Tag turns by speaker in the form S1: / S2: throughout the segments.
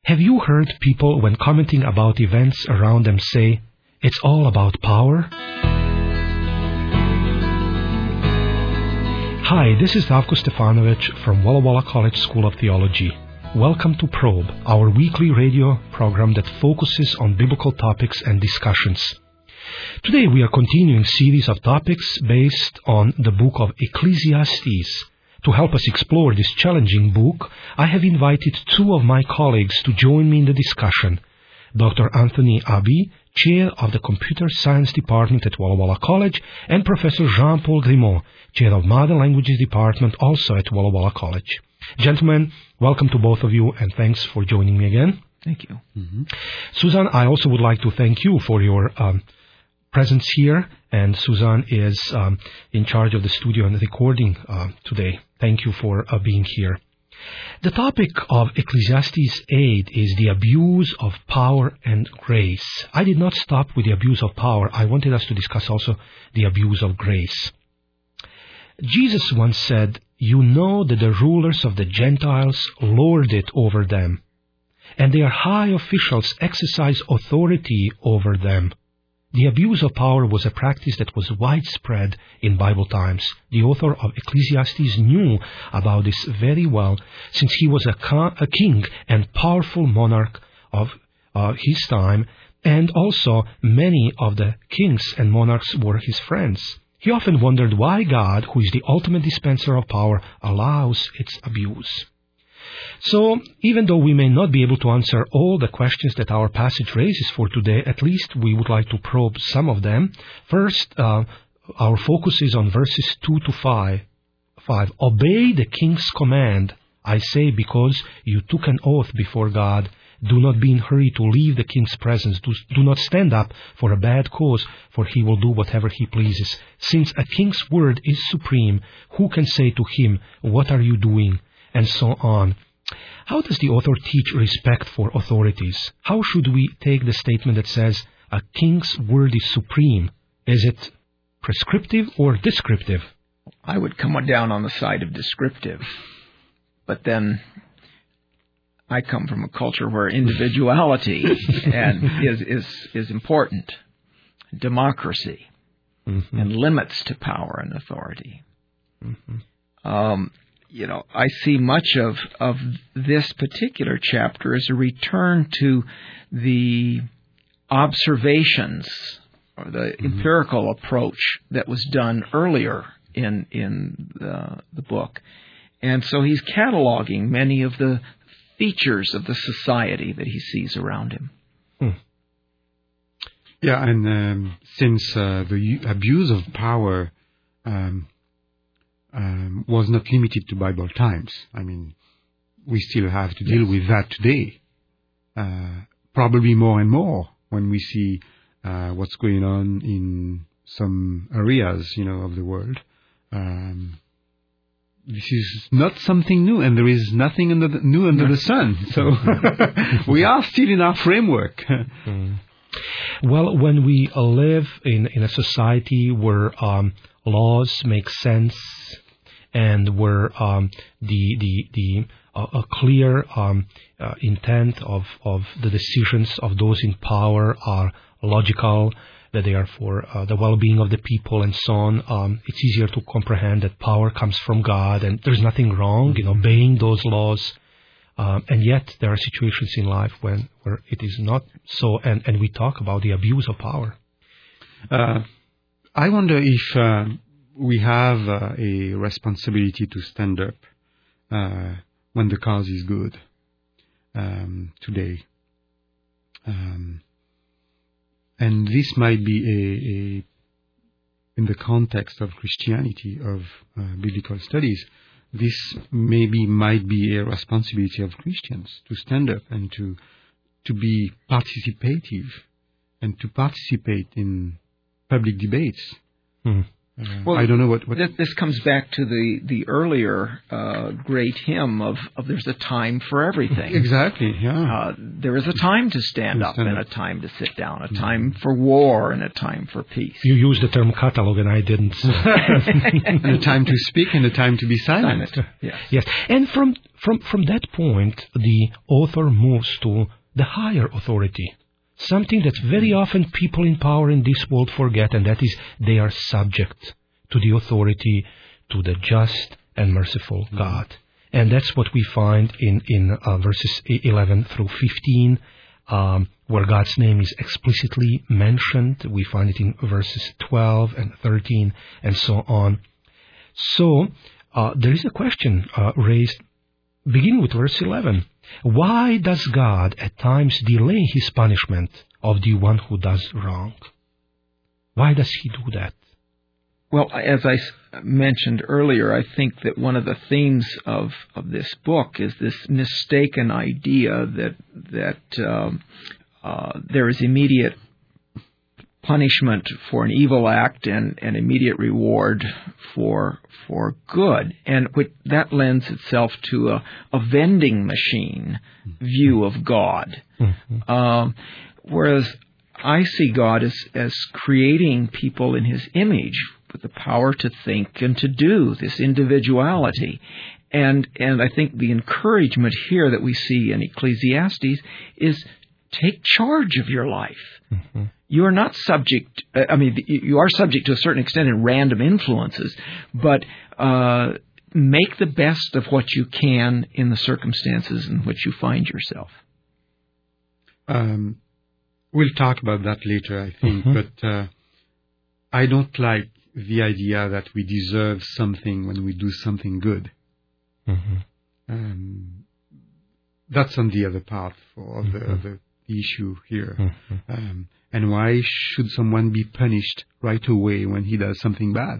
S1: Have you heard people, when commenting about events around them, say, "It's all about power"? Hi, this is Davko Stefanovic from Walla Walla College School of Theology. Welcome to Probe, our weekly radio program that focuses on biblical topics and discussions. Today we are continuing a series of topics based on the book of Ecclesiastes. To help us explore this challenging book, I have invited two of my colleagues to join me in the discussion. Dr. Anthony Abbey, Chair of the Computer Science Department at Walla Walla College, and Professor Jean-Paul Grimaud, Chair of Modern Languages Department, also at Walla Walla College. Gentlemen, welcome to both of you, and thanks for joining me again.
S2: Thank you.
S1: Mm-hmm. Susan, I also would like to thank you for your presence here, and Susan is in charge of the studio and the recording today. Thank you for being here. The topic of Ecclesiastes 8 is the abuse of power and grace. I did not stop with the abuse of power. I wanted us to discuss also the abuse of grace. Jesus once said, "You know that the rulers of the Gentiles lord it over them, and their high officials exercise authority over them." The abuse of power was a practice that was widespread in Bible times. The author of Ecclesiastes knew about this very well, since he was a king and powerful monarch of his time, and also many of the kings and monarchs were his friends. He often wondered why God, who is the ultimate dispenser of power, allows its abuse. So, even though we may not be able to answer all the questions that our passage raises for today, at least we would like to probe some of them. First, our focus is on verses 2 to 5. Obey the king's command, I say, because you took an oath before God. Do not be in a hurry to leave the king's presence. Do not stand up for a bad cause, for he will do whatever he pleases. Since a king's word is supreme, who can say to him, "What are you doing?" And so on. How does the author teach respect for authorities? How should we take the statement that says a king's word is supreme? Is it prescriptive or descriptive?
S2: I would come down on the side of descriptive, but then I come from a culture where individuality is important, democracy, mm-hmm. and limits to power and authority. Mm-hmm. I see much of this particular chapter as a return to the observations or the mm-hmm. empirical approach that was done earlier in the book. And so he's cataloging many of the features of the society that he sees around him.
S3: Yeah, and since the abuse of power was not limited to Bible times. I mean, we still have to deal with that today. Probably more and more when we see what's going on in some areas, of the world. This is not something new, and there is nothing new under the sun. So we are still in our framework.
S1: Well, when we live in a society where laws make sense, and where a clear intent of the decisions of those in power are logical, that they are for the well-being of the people and so on, it's easier to comprehend that power comes from God and there's nothing wrong in obeying those laws. And yet there are situations in life where it is not so, and we talk about the abuse of power.
S3: I wonder if we have a responsibility to stand up when the cause is good today. And this might be in the context of Christianity, of biblical studies, this might be a responsibility of Christians to stand up and to be participative and to participate in public debates. I don't know what.
S2: This comes back to the earlier great hymn of there's a time for everything.
S3: Exactly, yeah.
S2: There is a time to stand up and a time to sit down, a time for war and a time for peace.
S1: You used the term catalog and I didn't.
S3: And a time to speak and a time to be silent.
S1: Yes. And from that point, the author moves to the higher authority. Something that very often people in power in this world forget, and that is they are subject to the authority, to the just and merciful God. And that's what we find in verses 11 through 15, where God's name is explicitly mentioned. We find it in verses 12 and 13 and so on. So there is a question raised beginning with verse 11. Why does God at times delay his punishment of the one who does wrong? Why does he do that?
S2: Well, as I mentioned earlier, I think that one of the themes of this book is this mistaken idea that there is immediate punishment for an evil act and an immediate reward for good, and that lends itself to a vending machine view of God. Whereas I see God as creating people in His image with the power to think and to do, this individuality. And I think the encouragement here that we see in Ecclesiastes is take charge of your life. You are not subject, you are subject to a certain extent in random influences, but make the best of what you can in the circumstances in which you find yourself.
S3: We'll talk about that later, I think, but I don't like the idea that we deserve something when we do something good. That's on the other part of the issue here. And why should someone be punished right away when he does something bad?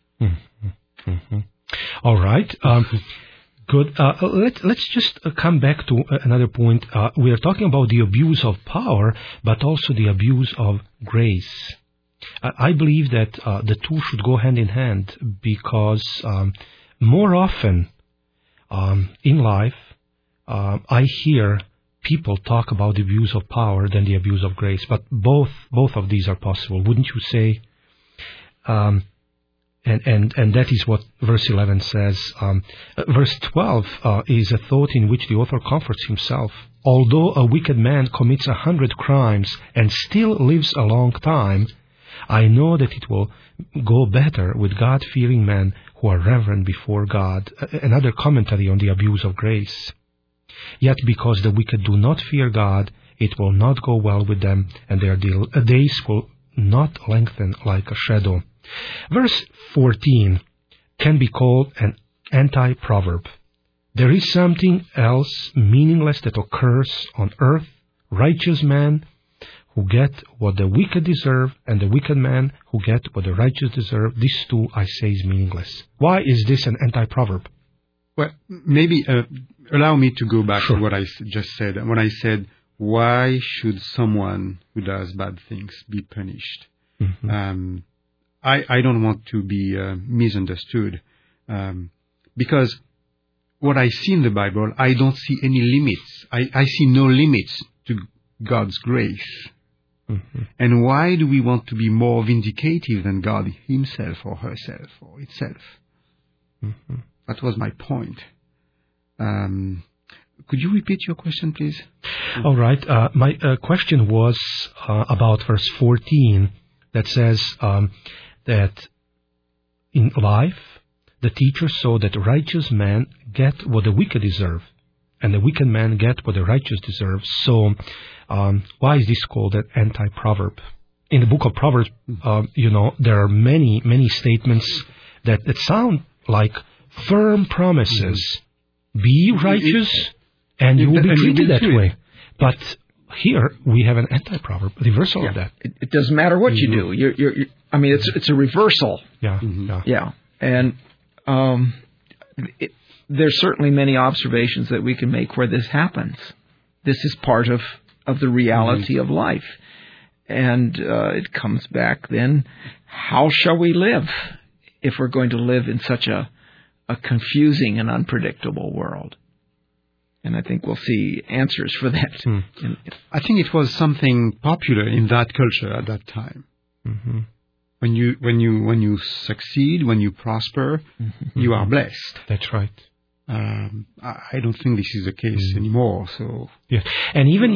S1: All right. Good. Let's just come back to another point. We are talking about the abuse of power, but also the abuse of grace. I believe that the two should go hand in hand because more often in life, I hear people talk about the abuse of power than the abuse of grace, but both of these are possible, wouldn't you say? And that is what verse 11 says. Verse 12 is a thought in which the author comforts himself. Although a wicked man commits 100 crimes and still lives a long time, I know that it will go better with God-fearing men who are reverent before God. Another commentary on the abuse of grace. Yet because the wicked do not fear God, it will not go well with them, and their days will not lengthen like a shadow. Verse 14 can be called an anti-proverb. There is something else meaningless that occurs on earth. Righteous men who get what the wicked deserve, and the wicked men who get what the righteous deserve. This too, I say, is meaningless. Why is this an anti-proverb?
S3: Well, maybe allow me to go back to what I just said. When I said, why should someone who does bad things be punished? I don't want to be misunderstood. Because what I see in the Bible, I don't see any limits. I see no limits to God's grace. And why do we want to be more vindicative than God himself or herself or itself? That was my point. Could you repeat your question, please?
S1: All right. My question was about verse 14 that says that in life, the teacher saw that righteous men get what the wicked deserve, and the wicked men get what the righteous deserve. So why is this called an anti-proverb? In the book of Proverbs, there are many statements that sound like firm promises. Be righteous, and you will be treated that way. But here we have an anti-proverb, a reversal of that.
S2: It doesn't matter what you do. You're it's a reversal.
S1: Yeah.
S2: And there's certainly many observations that we can make where this happens. This is part of the reality of life. And it comes back then, how shall we live if we're going to live in such a confusing and unpredictable world. And I think we'll see answers for that.
S3: I think it was something popular in that culture at that time.
S1: Mm-hmm.
S3: When you succeed, when you prosper, you are blessed.
S1: That's right.
S3: I don't think this is the case anymore. So
S1: yeah, and even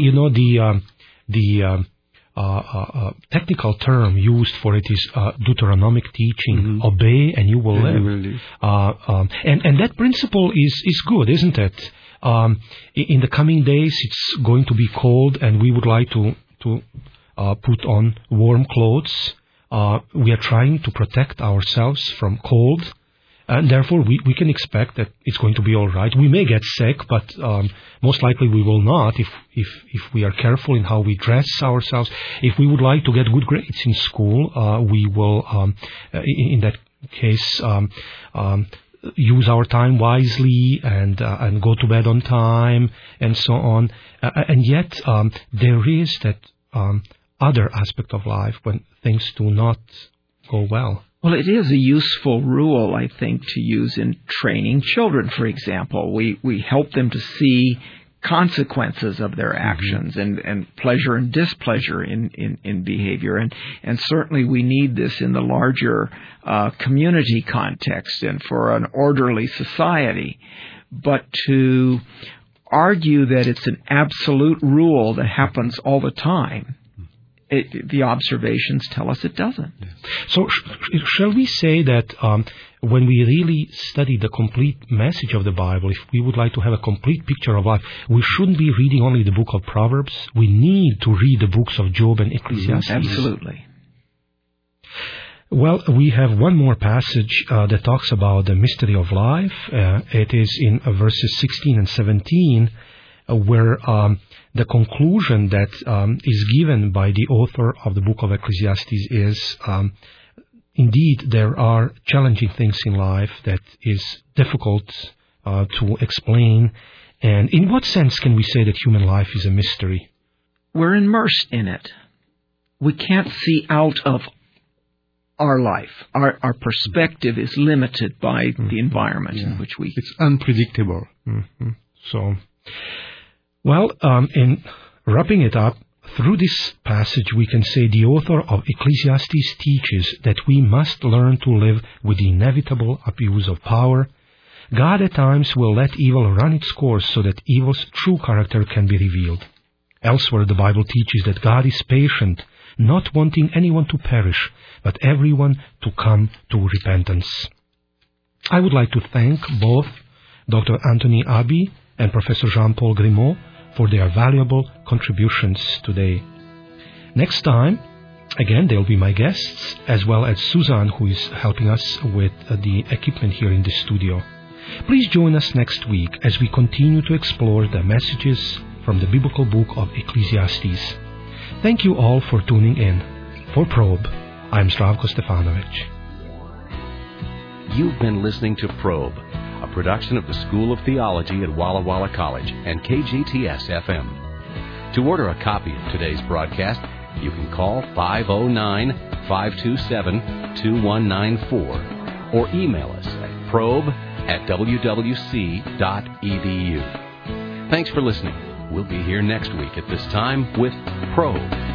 S1: the technical term used for it is Deuteronomic teaching. Obey and you will live. And that principle is good, isn't it? In the coming days, it's going to be cold, and we would like to put on warm clothes. We are trying to protect ourselves from cold, and therefore we can expect that it's going to be all right. We may get sick, but most likely we will not if we are careful in how we dress ourselves. If we would like to get good grades in school, we will, in that case, use our time wisely and go to bed on time and so on. And yet there is that other aspect of life when things do not go well.
S2: Well, it is a useful rule, I think, to use in training children, for example. We help them to see consequences of their actions and pleasure and displeasure in behavior. And certainly we need this in the larger community context and for an orderly society. But to argue that it's an absolute rule that happens all the time, the observations tell us it doesn't.
S1: So shall we say that when we really study the complete message of the Bible, if we would like to have a complete picture of life, we shouldn't be reading only the book of Proverbs. We need to read the books of Job and Ecclesiastes.
S2: Absolutely.
S1: Well, we have one more passage that talks about the mystery of life. It is in verses 16 and 17, where the conclusion that is given by the author of the book of Ecclesiastes is, indeed, there are challenging things in life that is difficult to explain. And in what sense can we say that human life is a mystery?
S2: We're immersed in it. We can't see out of our life. Our perspective is limited by the environment in which we...
S3: It's unpredictable.
S1: So... Well, in wrapping it up, through this passage we can say the author of Ecclesiastes teaches that we must learn to live with the inevitable abuse of power. God at times will let evil run its course so that evil's true character can be revealed. Elsewhere the Bible teaches that God is patient, not wanting anyone to perish, but everyone to come to repentance. I would like to thank both Dr. Anthony Abbey and Professor Jean-Paul Grimaud for their valuable contributions today. Next time, again, they'll be my guests, as well as Suzanne, who is helping us with the equipment here in the studio. Please join us next week as we continue to explore the messages from the biblical book of Ecclesiastes. Thank you all for tuning in. For Probe, I'm Zdravko Stefanovic.
S4: You've been listening to Probe, a production of the School of Theology at Walla Walla College and KGTS-FM. To order a copy of today's broadcast, you can call 509-527-2194 or email us at probe@wwc.edu. Thanks for listening. We'll be here next week at this time with Probe.